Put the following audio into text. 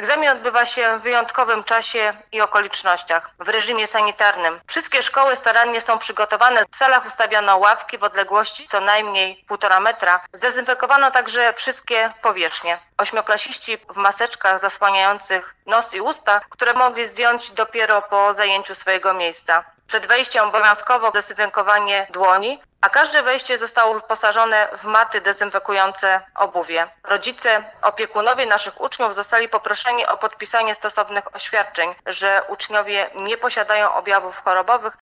Egzamin odbywa się w wyjątkowym czasie i okolicznościach, w reżimie sanitarnym. Wszystkie szkoły starannie są przygotowane. W salach ustawiono ławki w odległości co najmniej 1,5 metra. Zdezynfekowano także wszystkie powierzchnie. Ośmioklasiści w maseczkach zasłaniających nos i usta, które mogli zdjąć dopiero po zajęciu swojego miejsca. Przed wejściem obowiązkowo dezynfekowanie dłoni, a każde wejście zostało wyposażone w maty dezynfekujące obuwie. Rodzice, opiekunowie naszych uczniów zostali poproszeni o podpisanie stosownych oświadczeń, że uczniowie nie posiadają objawów chorobowych